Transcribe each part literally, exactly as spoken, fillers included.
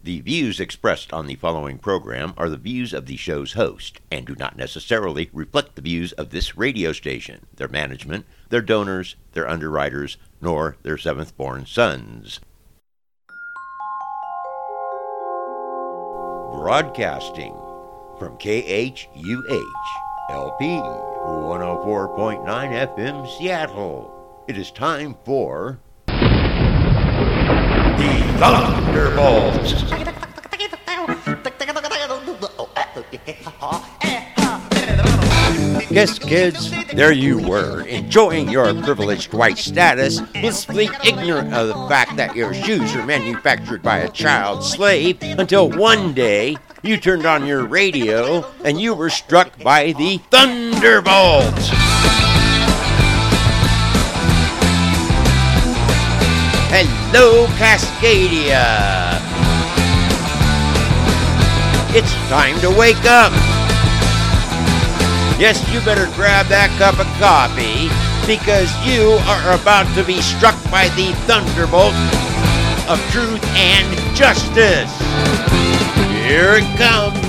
The views expressed on the following program are the views of the show's host and do not necessarily reflect the views of this radio station, their management, their donors, their underwriters, nor their seventh-born sons. Broadcasting from K H U H L P one oh four point nine F M Seattle. It is time for the Thunderbolts. Yes, kids, there you were, enjoying your privileged white status, blissfully ignorant of the fact that your shoes are manufactured by a child slave, until one day you turned on your radio and you were struck by the Thunderbolts. Hello, Cascadia. It's time to wake up. Yes, you better grab that cup of coffee because you are about to be struck by the thunderbolt of truth and justice. Here it comes.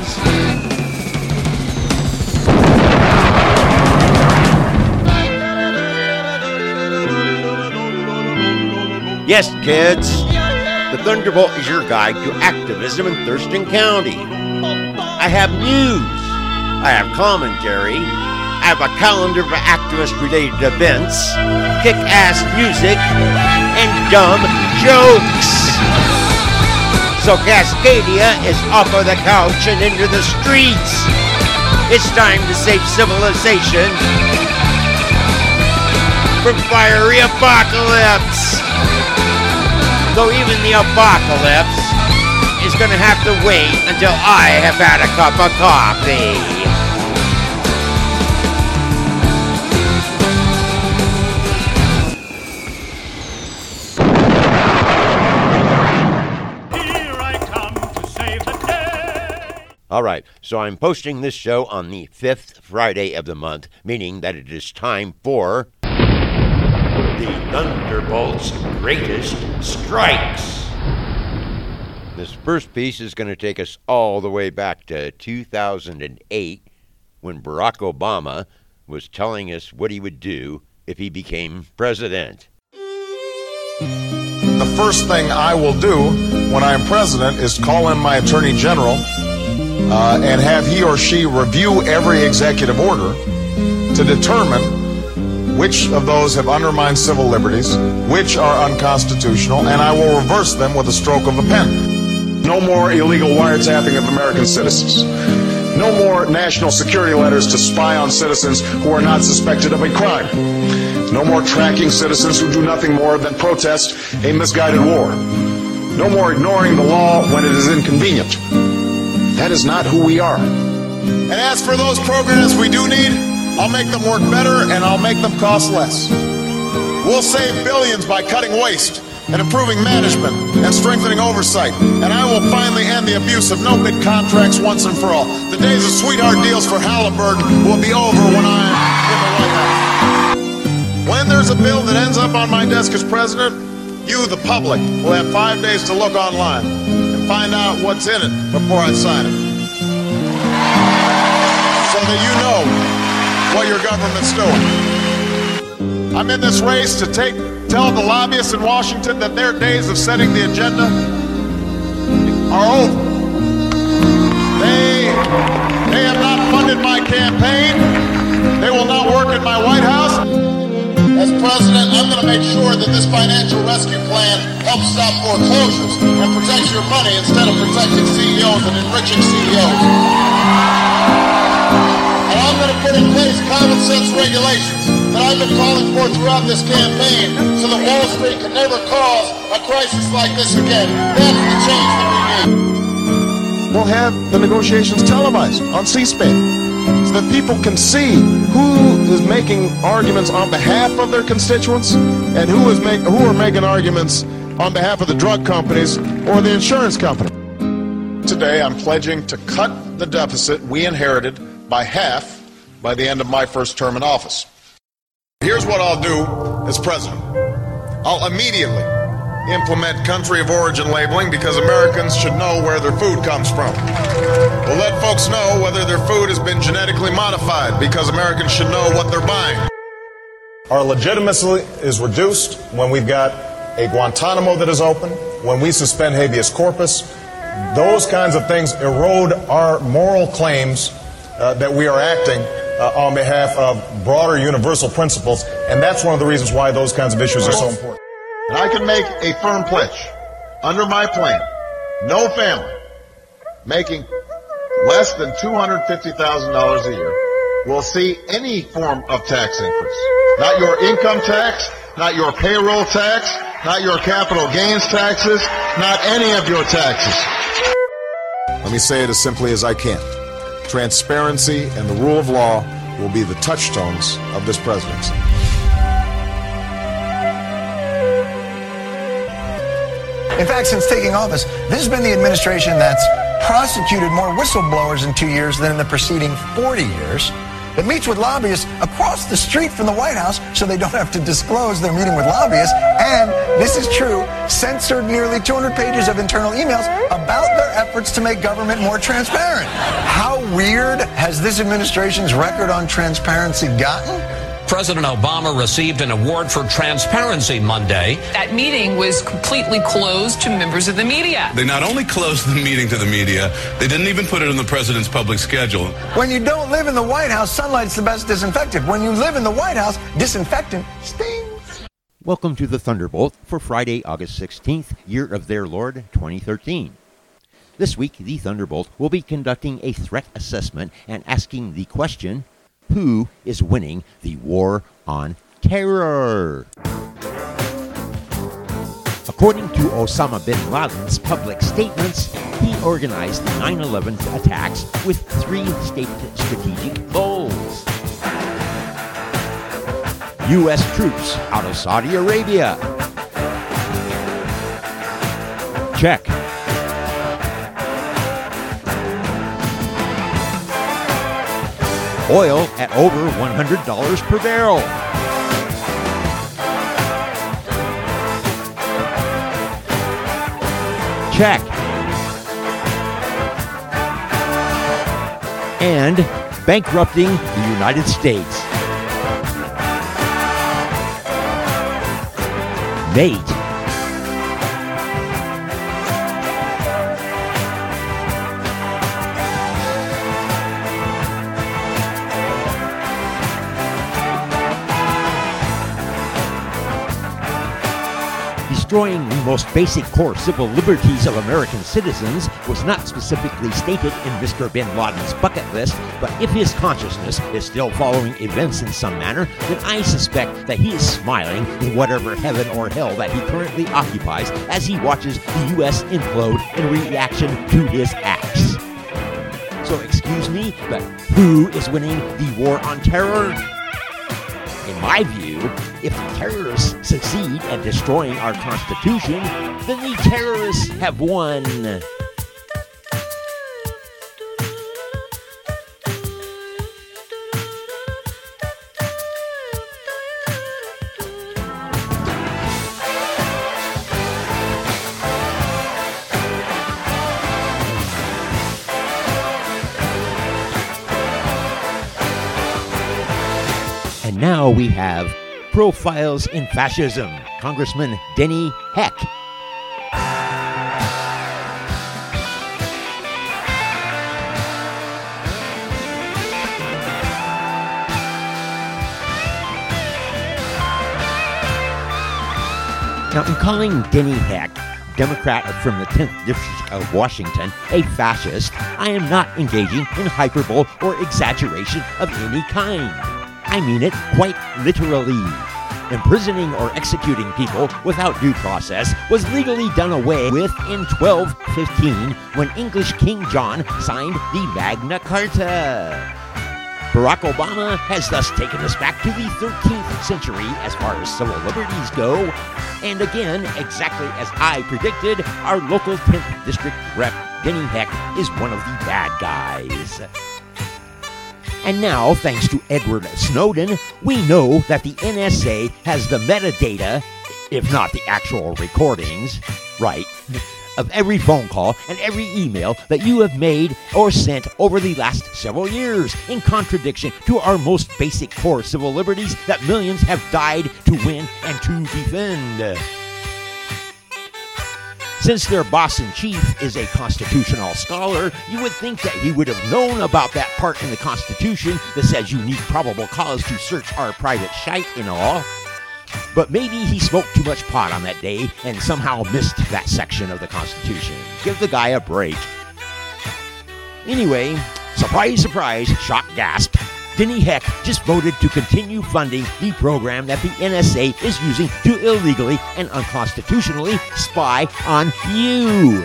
Yes, kids, the Thunderbolt is your guide to activism in Thurston County. I have news. I have commentary. I have a calendar of activist-related events, kick-ass music, and dumb jokes. So Cascadia is off of the couch and into the streets. It's time to save civilization from fiery apocalypse. Though even the apocalypse is going to have to wait until I have had a cup of coffee. Here I come to save the day. All right, so I'm posting this show on the fifth Friday of the month, meaning that it is time for the Thunderbolts' Greatest Strikes. This first piece is going to take us all the way back to two thousand eight when Barack Obama was telling us what he would do if he became president. The first thing I will do when I am president is call in my Attorney General uh, and have he or she review every executive order to determine which of those have undermined civil liberties, which are unconstitutional, and I will reverse them with a stroke of a pen. No more illegal wiretapping of American citizens. No more national security letters to spy on citizens who are not suspected of a crime. No more tracking citizens who do nothing more than protest a misguided war. No more ignoring the law when it is inconvenient. That is not who we are. And as for those programs we do need, I'll make them work better and I'll make them cost less. We'll save billions by cutting waste and improving management and strengthening oversight. And I will finally end the abuse of no-bid contracts once and for all. The days of sweetheart deals for Halliburton will be over when I'm in the White House. When there's a bill that ends up on my desk as president, you, the public, will have five days to look online and find out what's in it before I sign it. So that you know what your government's doing. I'm in this race to take tell the lobbyists in Washington that their days of setting the agenda are over. They, they have not funded my campaign. They will not work in my White House. As president, I'm going to make sure that this financial rescue plan helps stop foreclosures and protects your money instead of protecting C E Os and enriching C E Os. And I'm going to put in place common sense regulations that I've been calling for throughout this campaign so that Wall Street can never cause a crisis like this again. That's the change that we need. We'll have the negotiations televised on C-SPAN so that people can see who is making arguments on behalf of their constituents and who is make, who are making arguments on behalf of the drug companies or the insurance company. Today I'm pledging to cut the deficit we inherited by half by the end of my first term in office. Here's what I'll do as president. I'll immediately implement country of origin labeling because Americans should know where their food comes from. We'll let folks know whether their food has been genetically modified because Americans should know what they're buying. Our legitimacy is reduced when we've got a Guantanamo that is open, when we suspend habeas corpus. Those kinds of things erode our moral claims uh, that we are acting uh, on behalf of broader universal principles, and that's one of the reasons why those kinds of issues are so important. And I can make a firm pledge. Under my plan, no family making less than two hundred fifty thousand dollars a year will see any form of tax increase. Not your income tax, not your payroll tax, not your capital gains taxes, not any of your taxes. Let me say it as simply as I can. Transparency and the rule of law will be the touchstones of this presidency. In fact, since taking office, this has been the administration that's prosecuted more whistleblowers in two years than in the preceding forty years. It meets with lobbyists across the street from the White House so they don't have to disclose they're meeting with lobbyists. And, this is true, censored nearly two hundred pages of internal emails about their efforts to make government more transparent. How weird has this administration's record on transparency gotten? President Obama received an award for transparency Monday. That meeting was completely closed to members of the media. They not only closed the meeting to the media, they didn't even put it in the president's public schedule. When you don't live in the White House, sunlight's the best disinfectant. When you live in the White House, disinfectant stings. Welcome to the Thunderbolt for Friday, August sixteenth, year of their Lord, twenty thirteen. This week, the Thunderbolt will be conducting a threat assessment and asking the question, who is winning the war on terror? According to Osama bin Laden's public statements, he organized the nine eleven attacks with three stated strategic goals. U S troops out of Saudi Arabia. Check. Oil at over one hundred dollars per barrel. Check. And bankrupting the United States. Mate. Destroying the most basic core civil liberties of American citizens was not specifically stated in Mister bin Laden's bucket list, but if his consciousness is still following events in some manner, then I suspect that he is smiling in whatever heaven or hell that he currently occupies as he watches the U S implode in reaction to his acts. So excuse me, but who is winning the war on terror? In my view, if the terrorists succeed at destroying our Constitution, then the terrorists have won. And now we have Profiles in Fascism, Congressman Denny Heck. Now, in calling Denny Heck, Democrat from the tenth District of Washington, a fascist, I am not engaging in hyperbole or exaggeration of any kind. I mean it quite literally. Imprisoning or executing people without due process was legally done away with in twelve fifteen when English King John signed the Magna Carta. Barack Obama has thus taken us back to the thirteenth century as far as civil liberties go. And again, exactly as I predicted, our local tenth District Rep Denny Heck is one of the bad guys. And now, thanks to Edward Snowden, we know that the N S A has the metadata if not the actual recordings, right, of every phone call and every email that you have made or sent over the last several years, in contradiction to our most basic core civil liberties that millions have died to win and to defend. Since their boss-in-chief is a constitutional scholar, you would think that he would have known about that part in the Constitution that says you need probable cause to search our private shite and all. But maybe he smoked too much pot on that day and somehow missed that section of the Constitution. Give the guy a break. Anyway, surprise, surprise, shock gasp. Denny Heck just voted to continue funding the program that the N S A is using to illegally and unconstitutionally spy on you.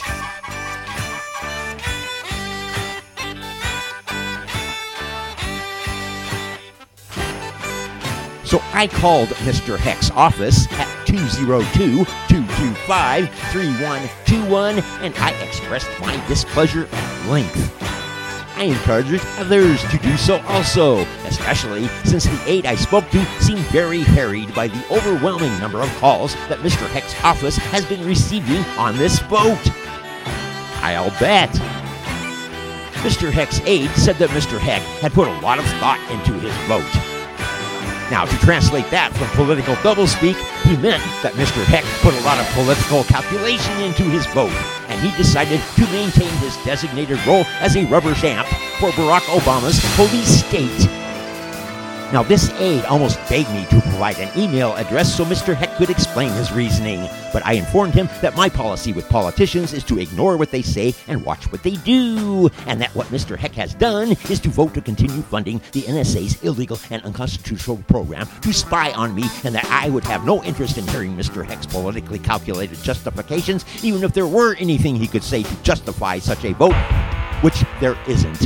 So I called Mister Heck's office at two oh two, two two five, three one two one, and I expressed my displeasure at length. I encouraged others to do so also, especially since the aide I spoke to seemed very harried by the overwhelming number of calls that Mister Heck's office has been receiving on this vote. I'll bet. Mister Heck's aide said that Mister Heck had put a lot of thought into his vote. Now, to translate that from political doublespeak, he meant that Mister Heck put a lot of political calculation into his vote, and he decided to maintain his designated role as a rubber stamp for Barack Obama's police state. Now, this aide almost begged me to provide an email address so Mister Heck could explain his reasoning, but I informed him that my policy with politicians is to ignore what they say and watch what they do, and that what Mister Heck has done is to vote to continue funding the N S A's illegal and unconstitutional program to spy on me, and that I would have no interest in hearing Mister Heck's politically calculated justifications, even if there were anything he could say to justify such a vote, which there isn't.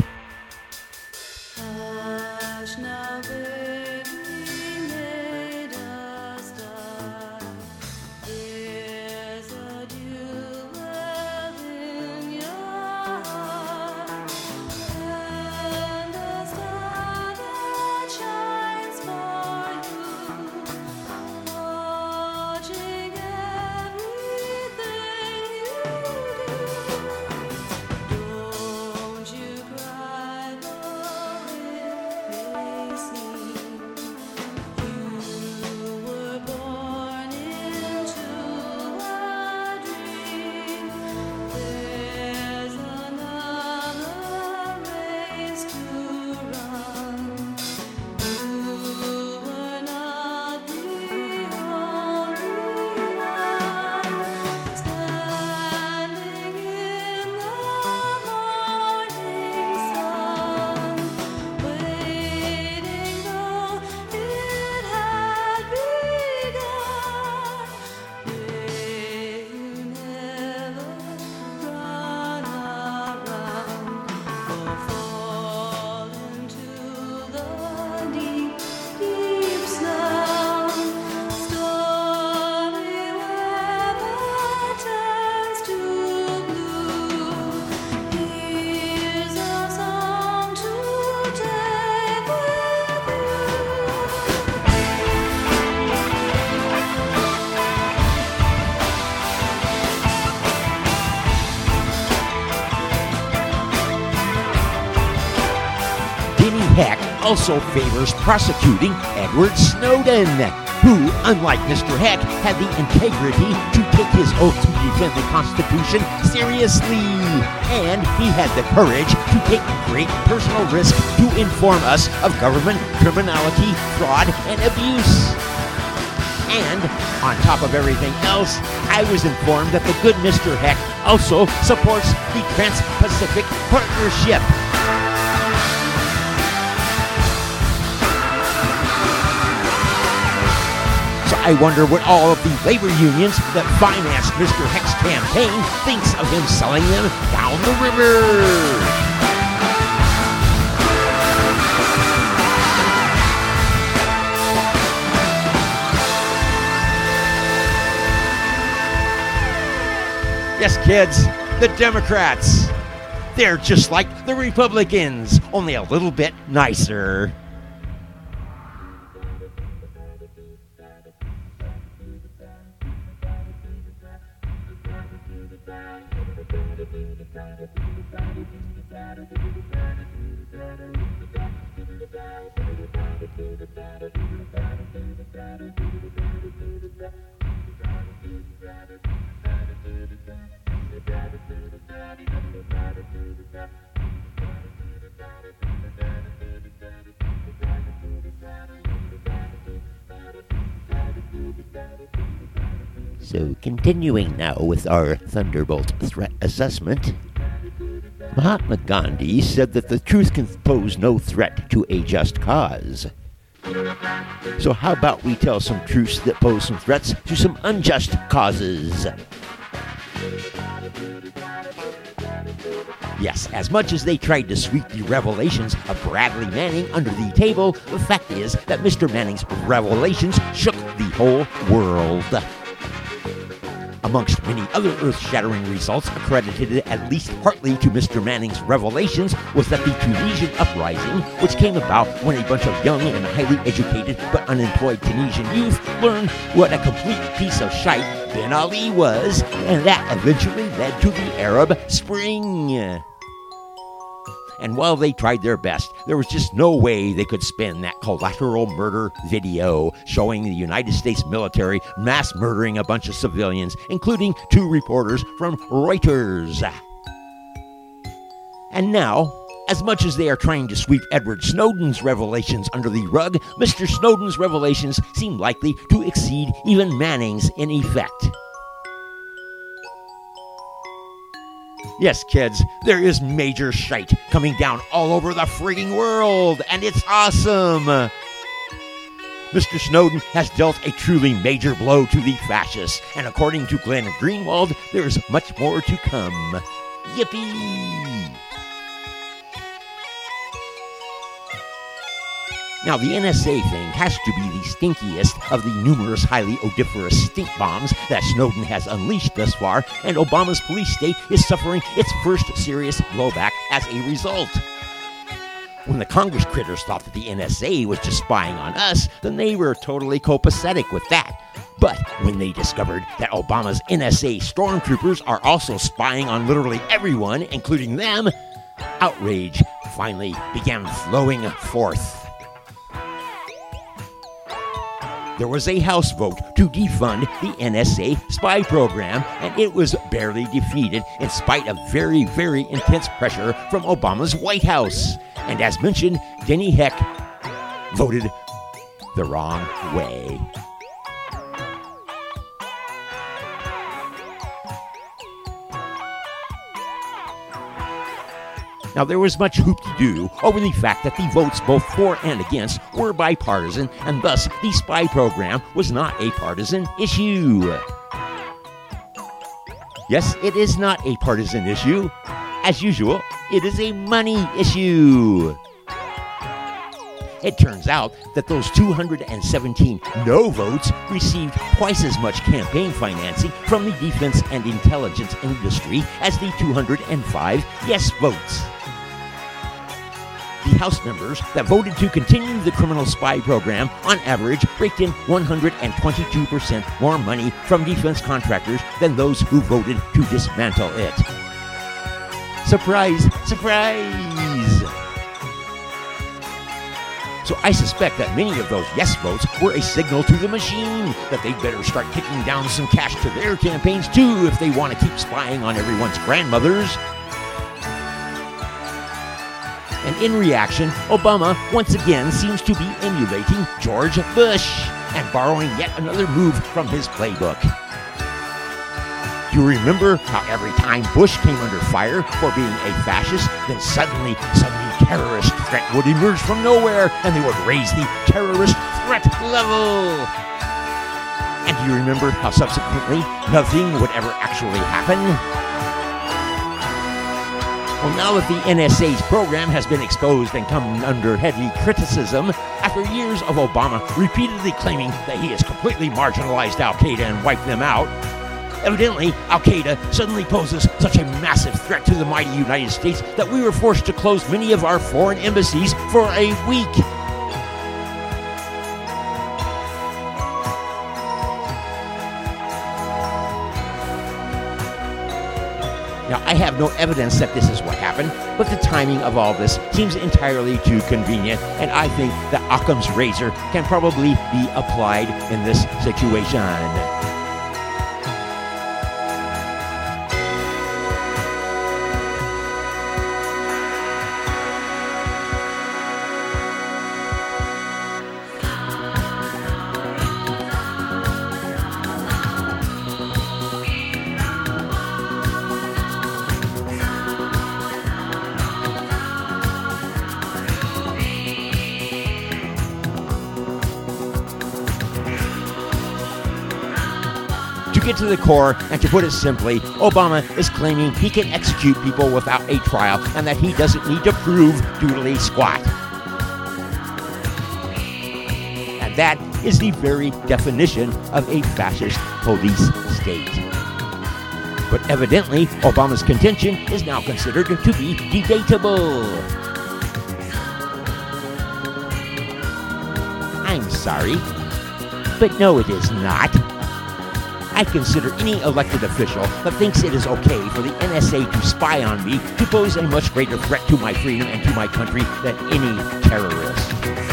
Heck also favors prosecuting Edward Snowden, who, unlike Mister Heck, had the integrity to take his oath to defend the Constitution seriously, and he had the courage to take great personal risk to inform us of government criminality, fraud, and abuse. And, on top of everything else, I was informed that the good Mister Heck also supports the Trans-Pacific Partnership. I wonder what all of the labor unions that financed Mister Heck's campaign thinks of him selling them down the river. Yes, kids, the Democrats. They're just like the Republicans, only a little bit nicer. So, continuing now with our Thunderbolt threat assessment, Mahatma Gandhi said that the truth can pose no threat to a just cause. So how about we tell some truths that pose some threats to some unjust causes? Yes, as much as they tried to sweep the revelations of Bradley Manning under the table, the fact is that Mister Manning's revelations shook the whole world. Amongst many other earth-shattering results accredited at least partly to Mister Manning's revelations was that the Tunisian uprising, which came about when a bunch of young and highly educated but unemployed Tunisian youth learned what a complete piece of shite Ben Ali was, and that eventually led to the Arab Spring. And while they tried their best, there was just no way they could spin that collateral murder video showing the United States military mass murdering a bunch of civilians, including two reporters from Reuters. And now, as much as they are trying to sweep Edward Snowden's revelations under the rug, Mister Snowden's revelations seem likely to exceed even Manning's in effect. Yes, kids, there is major shite coming down all over the frigging world, and it's awesome! Mister Snowden has dealt a truly major blow to the fascists, and according to Glenn Greenwald, there is much more to come. Yippee! Now, the N S A thing has to be the stinkiest of the numerous highly odoriferous stink bombs that Snowden has unleashed thus far, and Obama's police state is suffering its first serious blowback as a result. When the Congress critters thought that the N S A was just spying on us, then they were totally copacetic with that. But when they discovered that Obama's N S A stormtroopers are also spying on literally everyone, including them, outrage finally began flowing forth. There was a House vote to defund the N S A spy program, and it was barely defeated in spite of very, very intense pressure from Obama's White House. And as mentioned, Denny Heck voted the wrong way. Now, there was much hoop-de-doo over the fact that the votes both for and against were bipartisan, and thus the spy program was not a partisan issue. Yes, it is not a partisan issue. As usual, it is a money issue. It turns out that those two hundred seventeen no votes received twice as much campaign financing from the defense and intelligence industry as the two hundred five yes votes. The House members that voted to continue the criminal spy program, on average, raked in one hundred twenty-two percent more money from defense contractors than those who voted to dismantle it. Surprise, surprise! So I suspect that many of those yes votes were a signal to the machine that they'd better start kicking down some cash to their campaigns too if they want to keep spying on everyone's grandmothers. And in reaction, Obama once again seems to be emulating George Bush and borrowing yet another move from his playbook. Do you remember how every time Bush came under fire for being a fascist, then suddenly, suddenly terrorist threat would emerge from nowhere and they would raise the terrorist threat level? And do you remember how subsequently nothing would ever actually happen? Well, now that the N S A's program has been exposed and come under heavy criticism, after years of Obama repeatedly claiming that he has completely marginalized Al-Qaeda and wiped them out, evidently Al-Qaeda suddenly poses such a massive threat to the mighty United States that we were forced to close many of our foreign embassies for a week. Now, I I have no evidence that this is what happened, but the timing of all this seems entirely too convenient, and I think that Occam's razor can probably be applied in this situation. To get to the core, and to put it simply, Obama is claiming he can execute people without a trial and that he doesn't need to prove doodly squat. And that is the very definition of a fascist police state. But evidently, Obama's contention is now considered to be debatable. I'm sorry, but no, it is not. I consider any elected official that thinks it is okay for the N S A to spy on me to pose a much greater threat to my freedom and to my country than any terrorist.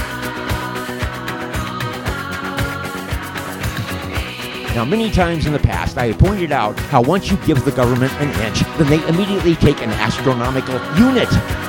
Now, many times in the past, I have pointed out how once you give the government an inch, then they immediately take an astronomical unit.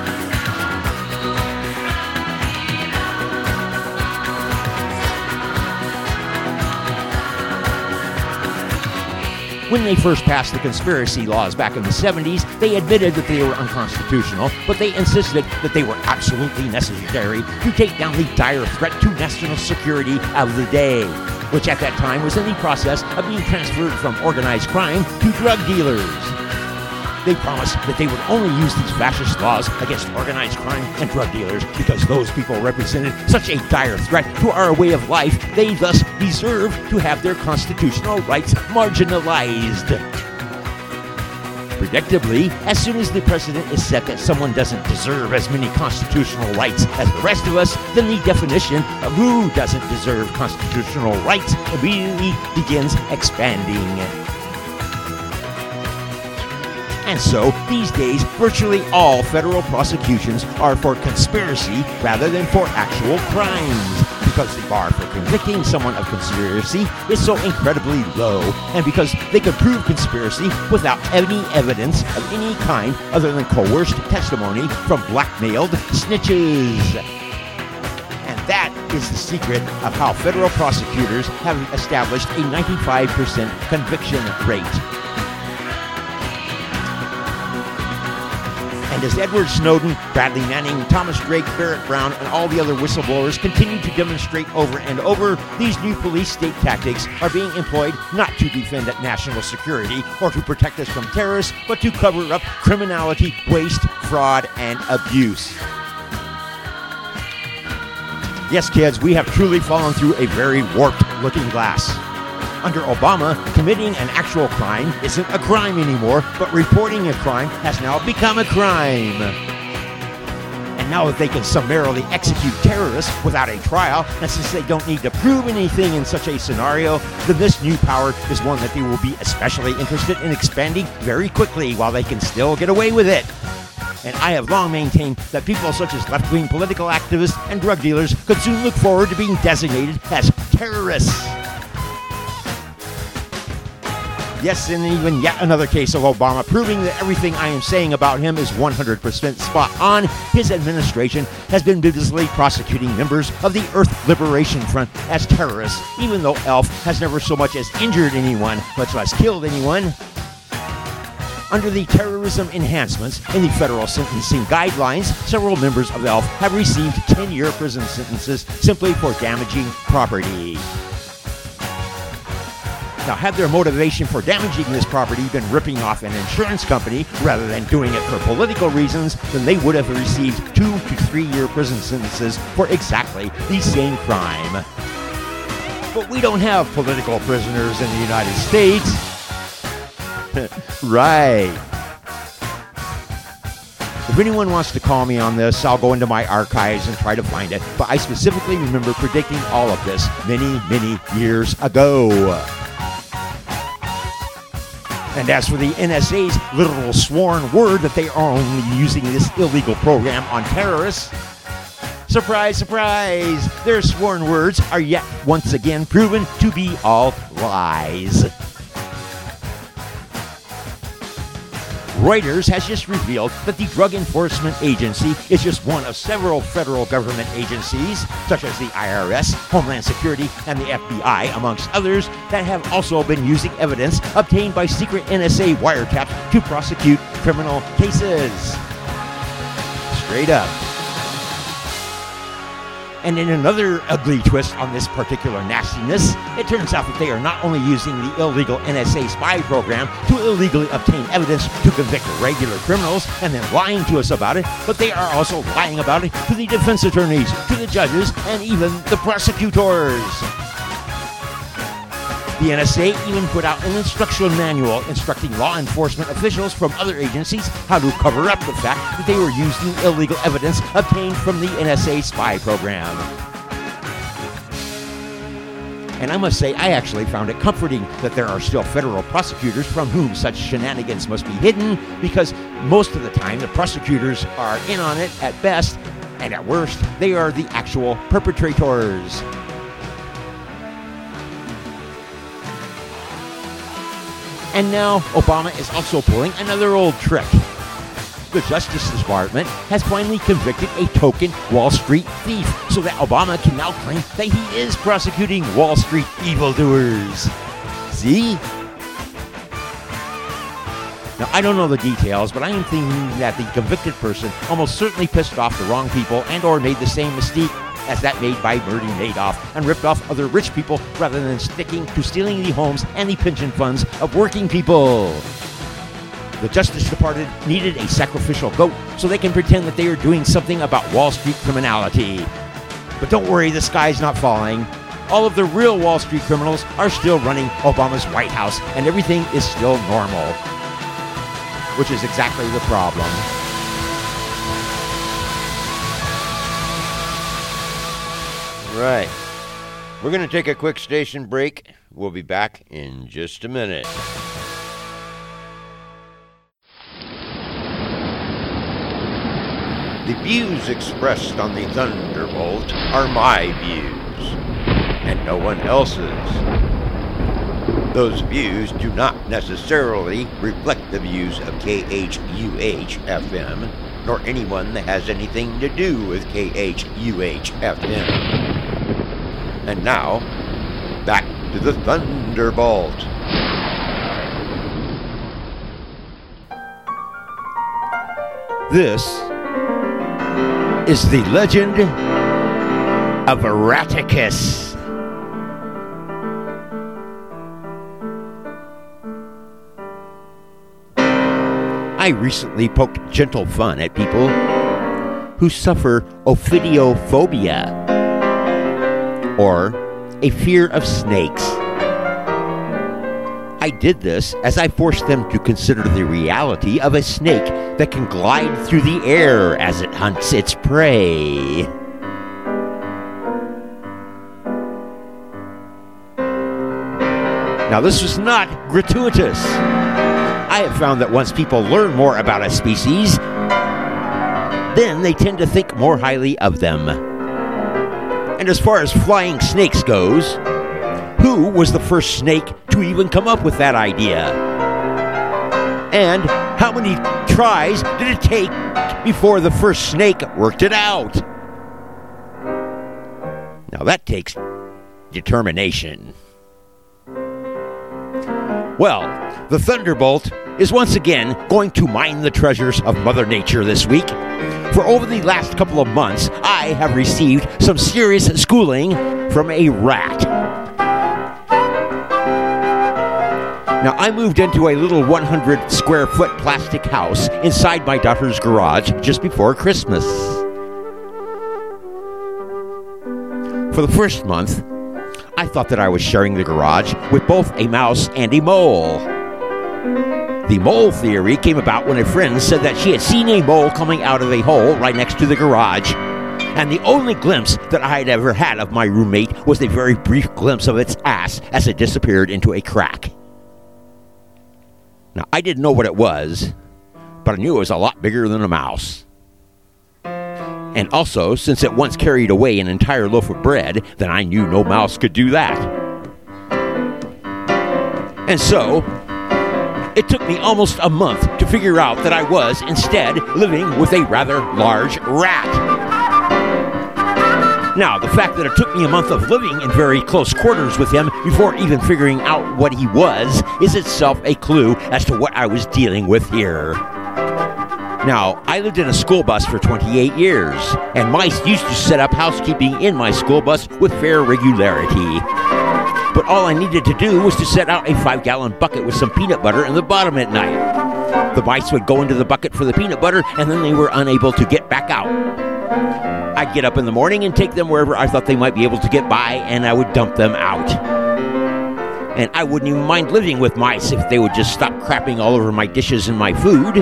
When they first passed the conspiracy laws back in the seventies, they admitted that they were unconstitutional, but they insisted that they were absolutely necessary to take down the dire threat to national security of the day, which at that time was in the process of being transferred from organized crime to drug dealers. They promised that they would only use these fascist laws against organized crime and drug dealers because those people represented such a dire threat to our way of life, they thus deserve to have their constitutional rights marginalized. Predictably, as soon as the precedent is set that someone doesn't deserve as many constitutional rights as the rest of us, then the definition of who doesn't deserve constitutional rights immediately begins expanding. And so, these days, virtually all federal prosecutions are for conspiracy rather than for actual crimes, because the bar for convicting someone of conspiracy is so incredibly low, and because they could prove conspiracy without any evidence of any kind other than coerced testimony from blackmailed snitches. And that is the secret of how federal prosecutors have established a ninety-five percent conviction rate. And as Edward Snowden, Bradley Manning, Thomas Drake, Barrett Brown, and all the other whistleblowers continue to demonstrate over and over, these new police state tactics are being employed not to defend national security or to protect us from terrorists, but to cover up criminality, waste, fraud, and abuse. Yes, kids, we have truly fallen through a very warped looking glass. Under Obama, committing an actual crime isn't a crime anymore, but reporting a crime has now become a crime. And now that they can summarily execute terrorists without a trial, and since they don't need to prove anything in such a scenario, then this new power is one that they will be especially interested in expanding very quickly while they can still get away with it. And I have long maintained that people such as left-wing political activists and drug dealers could soon look forward to being designated as terrorists. Yes, and even yet another case of Obama proving that everything I am saying about him is one hundred percent spot on. His administration has been vigorously prosecuting members of the Earth Liberation Front as terrorists, even though E L F has never so much as injured anyone, much less killed anyone. Under the terrorism enhancements in the federal sentencing guidelines, several members of E L F have received ten-year prison sentences simply for damaging property. Now, had their motivation for damaging this property been ripping off an insurance company rather than doing it for political reasons, then they would have received two to three-year prison sentences for exactly the same crime. But we don't have political prisoners in the United States. Right. If anyone wants to call me on this, I'll go into my archives and try to find it. But I specifically remember predicting all of this many, many years ago. And as for the N S A's literal sworn word that they are only using this illegal program on terrorists, surprise, surprise, their sworn words are yet once again proven to be all lies. Reuters has just revealed that the Drug Enforcement Agency is just one of several federal government agencies, such as the I R S, Homeland Security, and the F B I, amongst others, that have also been using evidence obtained by secret N S A wiretaps to prosecute criminal cases. Straight up. And in another ugly twist on this particular nastiness, it turns out that they are not only using the illegal N S A spy program to illegally obtain evidence to convict regular criminals and then lying to us about it, but they are also lying about it to the defense attorneys, to the judges, and even the prosecutors. The N S A even put out an instruction manual instructing law enforcement officials from other agencies how to cover up the fact that they were using illegal evidence obtained from the N S A spy program. And I must say, I actually found it comforting that there are still federal prosecutors from whom such shenanigans must be hidden, because most of the time the prosecutors are in on it at best, and at worst, they are the actual perpetrators. And now, Obama is also pulling another old trick. The Justice Department has finally convicted a token Wall Street thief, so that Obama can now claim that he is prosecuting Wall Street evildoers. See? Now, I don't know the details, but I am thinking that the convicted person almost certainly pissed off the wrong people and or made the same mistake as that made by Bernie Madoff and ripped off other rich people rather than sticking to stealing the homes and the pension funds of working people. The Justice Department needed a sacrificial goat so they can pretend that they are doing something about Wall Street criminality. But don't worry, the sky's not falling. All of the real Wall Street criminals are still running Obama's White House, and everything is still normal. Which is exactly the problem. Right. We're going to take a quick station break. We'll be back in just a minute. The views expressed on the Thunderbolt are my views, and no one else's. Those views do not necessarily reflect the views of K H U H F M, nor anyone that has anything to do with K H U H F M. And now, back to the Thunderbolt. This is the legend of Eraticus. I recently poked gentle fun at people who suffer ophidiophobia, or a fear of snakes. I did this as I forced them to consider the reality of a snake that can glide through the air as it hunts its prey. Now, this was not gratuitous. I have found that once people learn more about a species, then they tend to think more highly of them. And as far as flying snakes goes, who was the first snake to even come up with that idea? And how many tries did it take before the first snake worked it out? Now that takes determination. Well, the Thunderbolt is once again going to mine the treasures of Mother Nature this week. For over the last couple of months, I have received some serious schooling from a rat. Now, I moved into a little one hundred square foot plastic house inside my daughter's garage just before Christmas. For the first month, I thought that I was sharing the garage with both a mouse and a mole. The mole theory came about when a friend said that she had seen a mole coming out of a hole right next to the garage. And the only glimpse that I had ever had of my roommate was a very brief glimpse of its ass as it disappeared into a crack. Now, I didn't know what it was, but I knew it was a lot bigger than a mouse. And also, since it once carried away an entire loaf of bread, then I knew no mouse could do that. And so, it took me almost a month to figure out that I was, instead, living with a rather large rat. Now, the fact that it took me a month of living in very close quarters with him before even figuring out what he was is itself a clue as to what I was dealing with here. Now, I lived in a school bus for twenty-eight years, and mice used to set up housekeeping in my school bus with fair regularity. But all I needed to do was to set out a five-gallon bucket with some peanut butter in the bottom at night. The mice would go into the bucket for the peanut butter, and then they were unable to get back out. I'd get up in the morning and take them wherever I thought they might be able to get by, and I would dump them out. And I wouldn't even mind living with mice if they would just stop crapping all over my dishes and my food.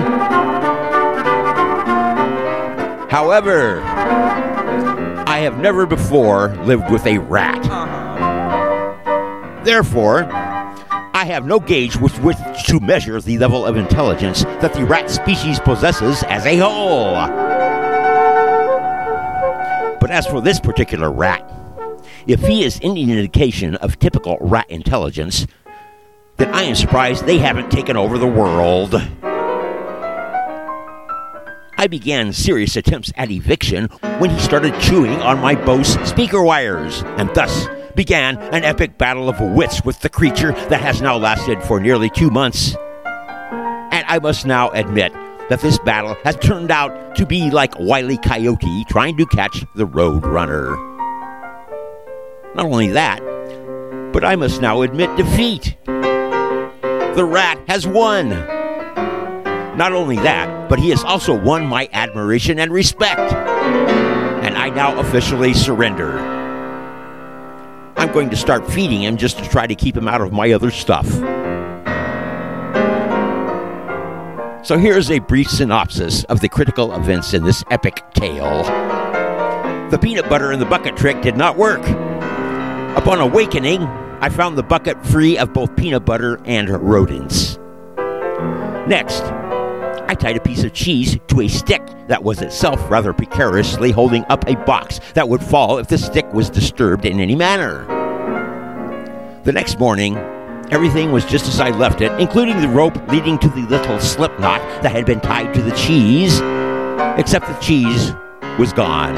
However, I have never before lived with a rat. Therefore, I have no gauge with which to measure the level of intelligence that the rat species possesses as a whole. But as for this particular rat, if he is any indication of typical rat intelligence, then I am surprised they haven't taken over the world. I began serious attempts at eviction when he started chewing on my Bose speaker wires, and thus began an epic battle of wits with the creature that has now lasted for nearly two months. And I must now admit that this battle has turned out to be like Wile E. Coyote trying to catch the Road Runner. Not only that, but I must now admit defeat. The rat has won. Not only that, but he has also won my admiration and respect. And I now officially surrender. I'm going to start feeding him just to try to keep him out of my other stuff. So here's a brief synopsis of the critical events in this epic tale. The peanut butter in the bucket trick did not work. Upon awakening, I found the bucket free of both peanut butter and rodents. Next, I tied a piece of cheese to a stick that was itself rather precariously holding up a box that would fall if the stick was disturbed in any manner. The next morning, everything was just as I left it, including the rope leading to the little slip knot that had been tied to the cheese, except the cheese was gone.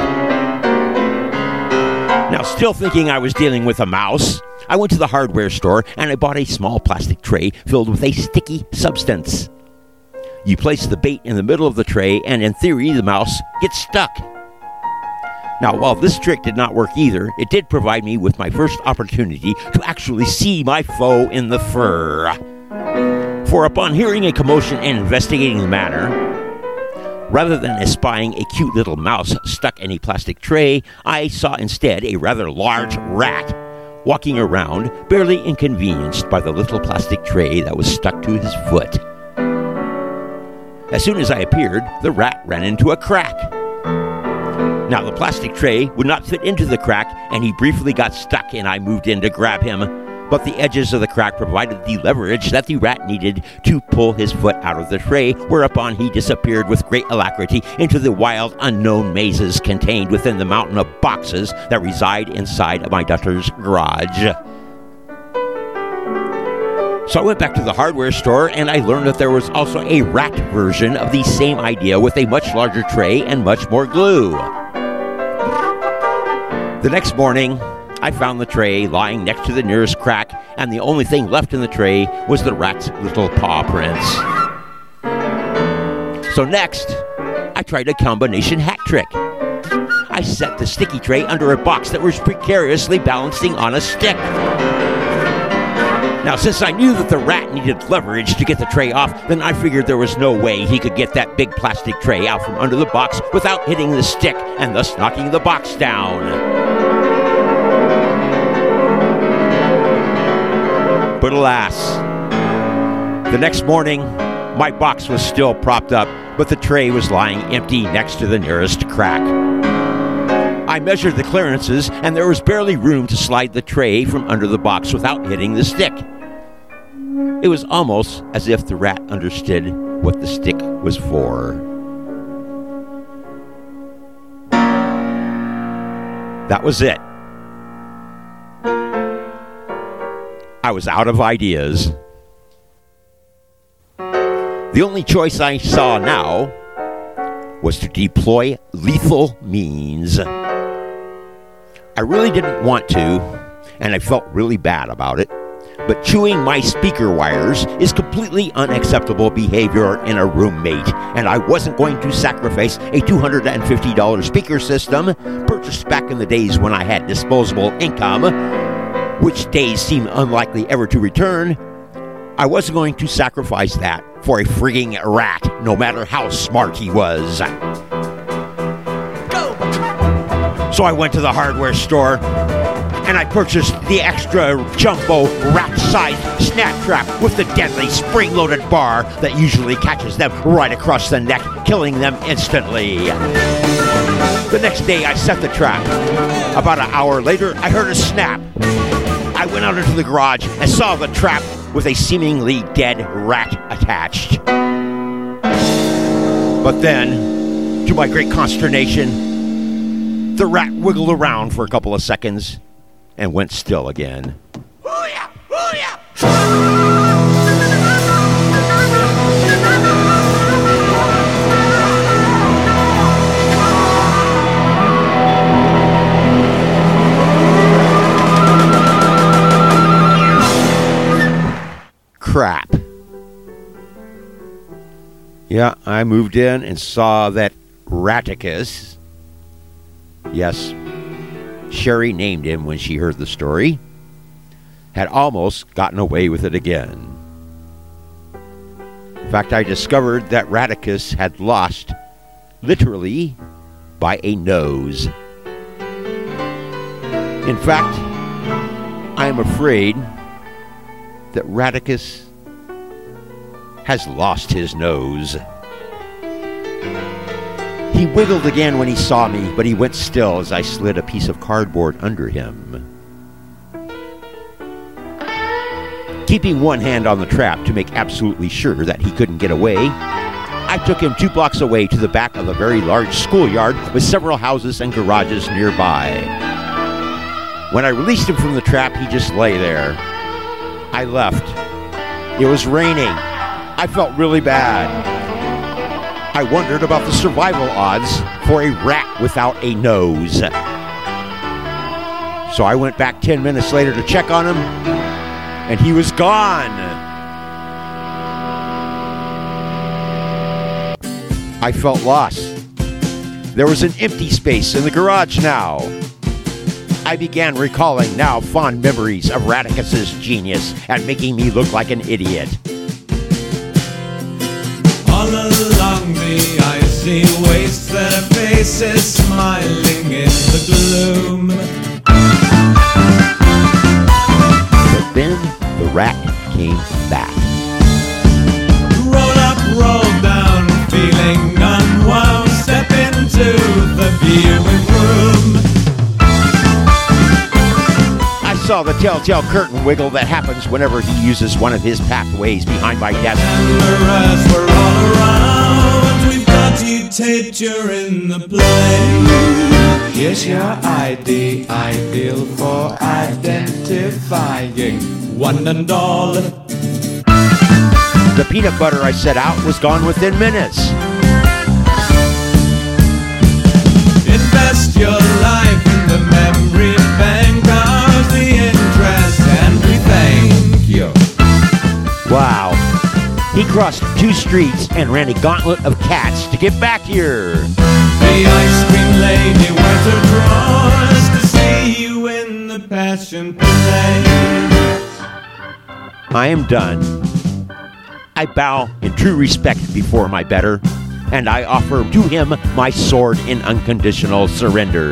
Now, still thinking I was dealing with a mouse, I went to the hardware store and I bought a small plastic tray filled with a sticky substance. You place the bait in the middle of the tray, and in theory, the mouse gets stuck. Now, while this trick did not work either, it did provide me with my first opportunity to actually see my foe in the fur. For upon hearing a commotion and investigating the matter, rather than espying a cute little mouse stuck in a plastic tray, I saw instead a rather large rat walking around, barely inconvenienced by the little plastic tray that was stuck to his foot. As soon as I appeared, the rat ran into a crack. Now, the plastic tray would not fit into the crack, and he briefly got stuck, and I moved in to grab him. But the edges of the crack provided the leverage that the rat needed to pull his foot out of the tray, whereupon he disappeared with great alacrity into the wild, unknown mazes contained within the mountain of boxes that reside inside of my daughter's garage. So I went back to the hardware store, and I learned that there was also a rat version of the same idea with a much larger tray and much more glue. The next morning, I found the tray lying next to the nearest crack, and the only thing left in the tray was the rat's little paw prints. So next, I tried a combination hat trick. I set the sticky tray under a box that was precariously balancing on a stick. Now, since I knew that the rat needed leverage to get the tray off, then I figured there was no way he could get that big plastic tray out from under the box without hitting the stick and thus knocking the box down. But alas, the next morning, my box was still propped up, but the tray was lying empty next to the nearest crack. I measured the clearances, and there was barely room to slide the tray from under the box without hitting the stick. It was almost as if the rat understood what the stick was for. That was it. I was out of ideas. The only choice I saw now was to deploy lethal means. I really didn't want to, and I felt really bad about it, but chewing my speaker wires is completely unacceptable behavior in a roommate, and I wasn't going to sacrifice a two hundred fifty dollars speaker system purchased back in the days when I had disposable income, which days seem unlikely ever to return. I wasn't going to sacrifice that for a frigging rat, no matter how smart he was. Go! So I went to the hardware store, and I purchased the extra jumbo rat-sized snap trap with the deadly spring-loaded bar that usually catches them right across the neck, killing them instantly. The next day, I set the trap. About an hour later, I heard a snap. I went out into the garage and saw the trap with a seemingly dead rat attached. But then, to my great consternation, the rat wiggled around for a couple of seconds and went still again. Hoo-yah! Hoo-yah! Crap. Yeah, I moved in and saw that Raticus, yes, Sherry named him when she heard the story, had almost gotten away with it again. In fact, I discovered that Raticus had lost, literally, by a nose. In fact, I am afraid that Raticus has lost his nose. He wiggled again when he saw me, but he went still as I slid a piece of cardboard under him. Keeping one hand on the trap to make absolutely sure that he couldn't get away, I took him two blocks away to the back of a very large schoolyard with several houses and garages nearby. When I released him from the trap, he just lay there. I left. It was raining. I felt really bad. I wondered about the survival odds for a rat without a nose. So I went back ten minutes later to check on him, and he was gone. I felt lost. There was an empty space in the garage now. I began recalling now fond memories of Raticus's genius at making me look like an idiot. All along the icy waste, their faces smiling in the gloom. But then the rat came back. Roll up, roll down, feeling unwound. Step into the viewing room. I saw the telltale curtain wiggle that happens whenever he uses one of his pathways behind my desk. Cameras were all around. We've got you taped, you're in the play. Here's your I D, ideal for identifying one and all. The peanut butter I set out was gone within minutes. Invest your life in the memory bank, ours the interest, and we thank you. Wow. He crossed two streets and ran a gauntlet of cats to get back here. The ice cream lady went across to see you in the passion play. I am done. I bow in true respect before my better, and I offer to him my sword in unconditional surrender.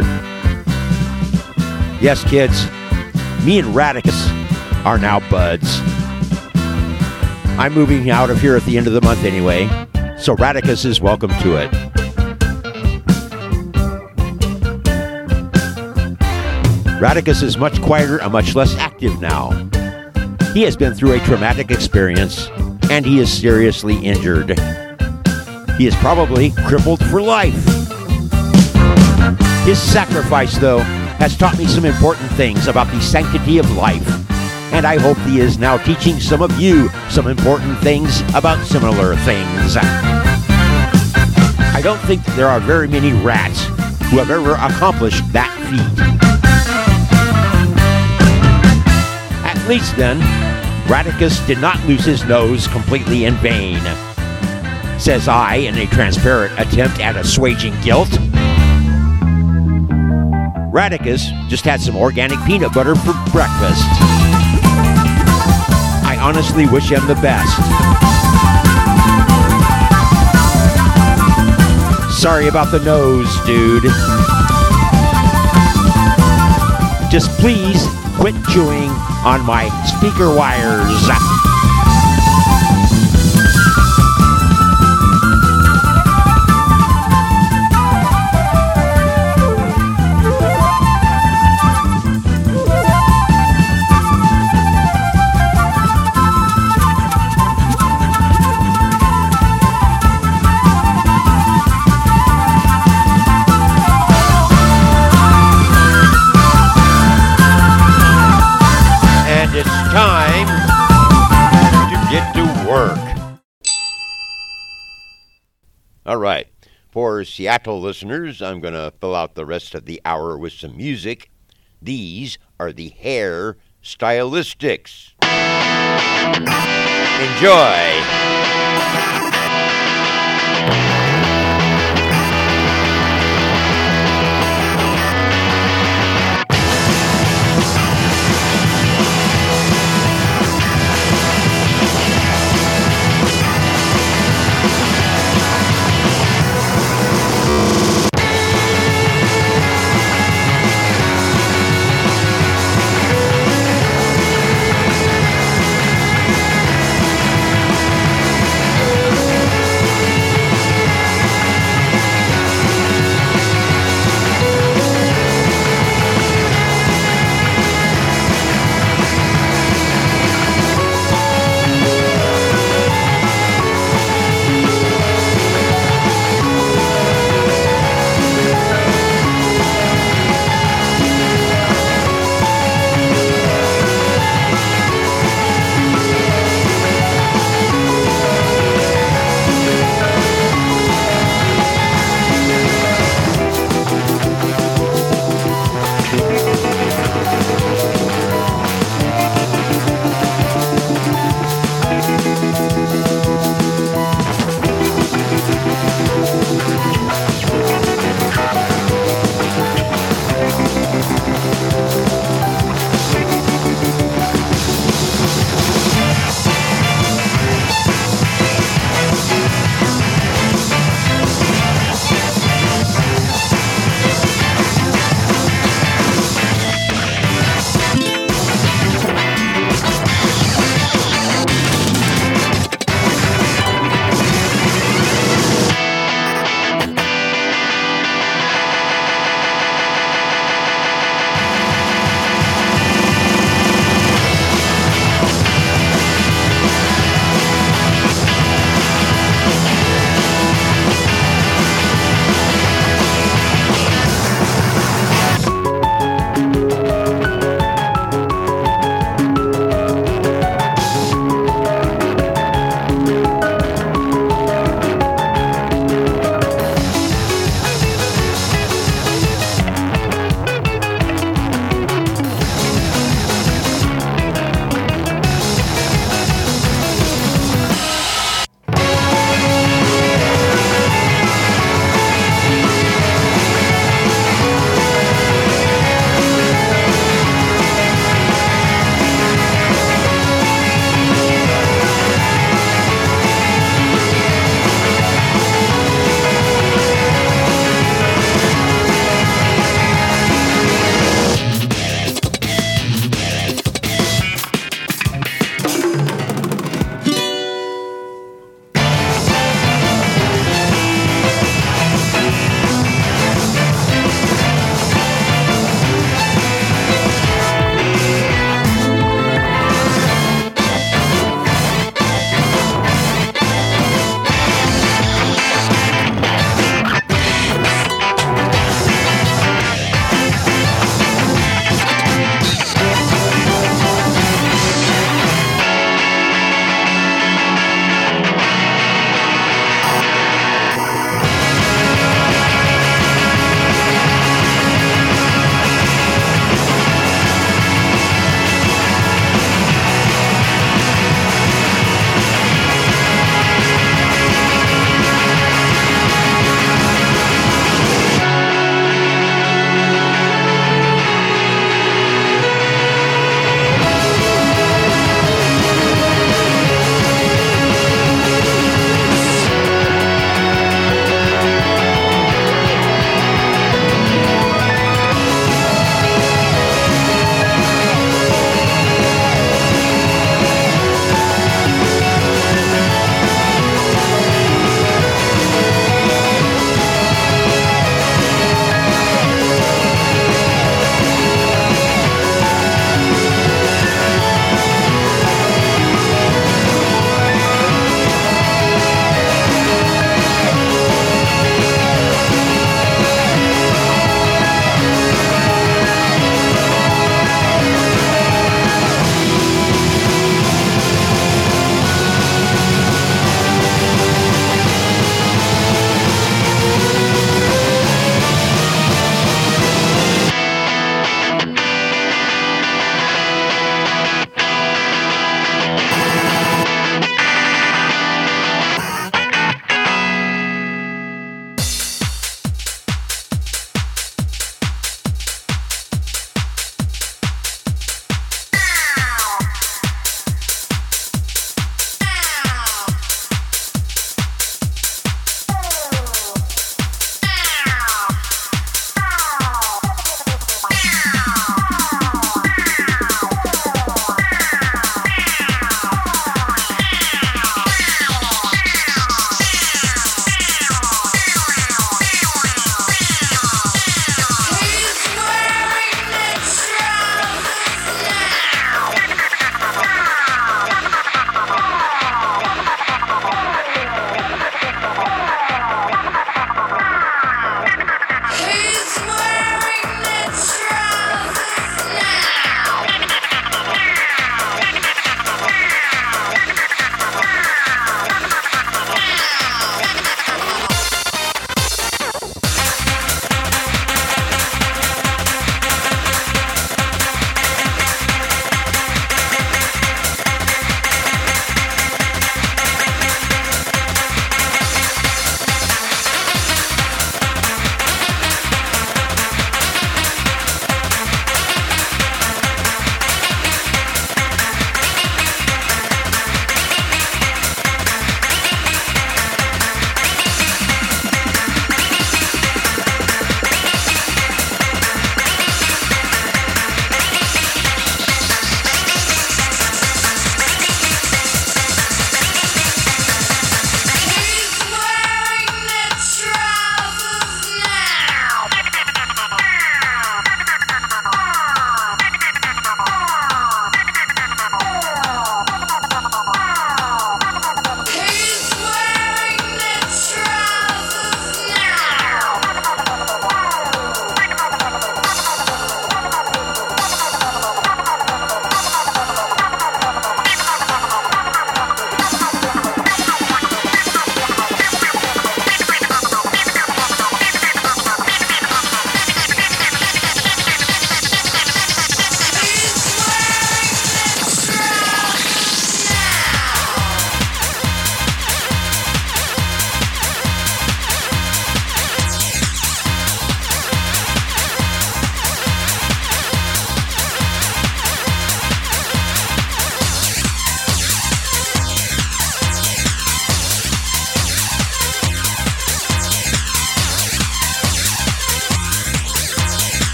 Yes, kids, me and Raticus are now buds. I'm moving out of here at the end of the month anyway, so Raticus is welcome to it. Raticus is much quieter and much less active now. He has been through a traumatic experience, and he is seriously injured. He is probably crippled for life. His sacrifice, though, has taught me some important things about the sanctity of life, and I hope he is now teaching some of you some important things about similar things. I don't think there are very many rats who have ever accomplished that feat. At least then, Radicus did not lose his nose completely in vain, says I in a transparent attempt at assuaging guilt. Radicus just had some organic peanut butter for breakfast. I honestly wish him the best. Sorry about the nose, dude. Just please quit chewing on my speaker wires. Time to get to work. All right. For Seattle listeners, I'm going to fill out the rest of the hour with some music. These are the Hair Stylistics. Enjoy.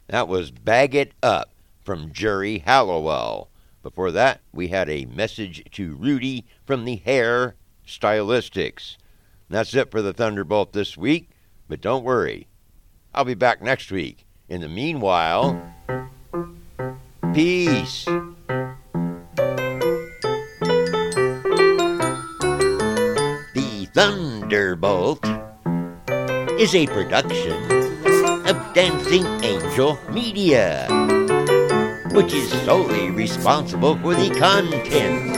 That was Bag It Up from Jerry Hallowell. Before that, we had a message to Rudy from the Hair Stylistics. That's it for the Thunderbolt this week, but don't worry. I'll be back next week. In the meanwhile, peace. The Thunderbolt is a production of Dancing Angel Media, which is solely responsible for the content.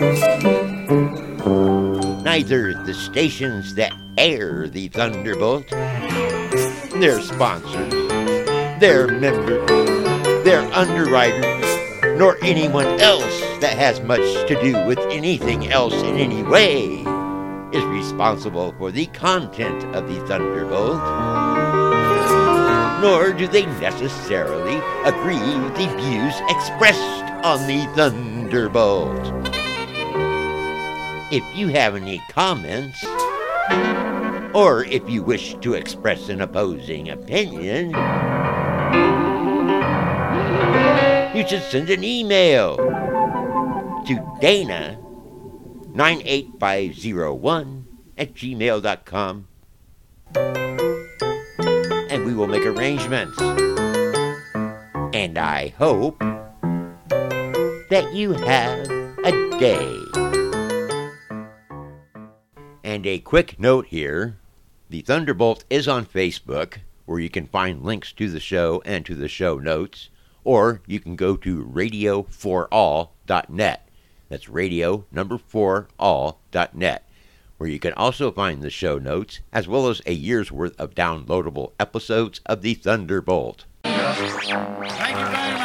Neither the stations that air the Thunderbolt, their sponsors, their members, their underwriters, nor anyone else that has much to do with anything else in any way is responsible for the content of the Thunderbolt, nor do they necessarily agree with the views expressed on the Thunderbolt. If you have any comments, or if you wish to express an opposing opinion, you should send an email to Dana nine eight five zero one at gmail dot com, and we will make arrangements. And I hope that you have a day. And a quick note here, the Thunderbolt is on Facebook, where you can find links to the show and to the show notes, or you can go to radio for all dot net. That's radio number four all dot net, where you can also find the show notes, as well as a year's worth of downloadable episodes of the Thunderbolt. Thank you very much.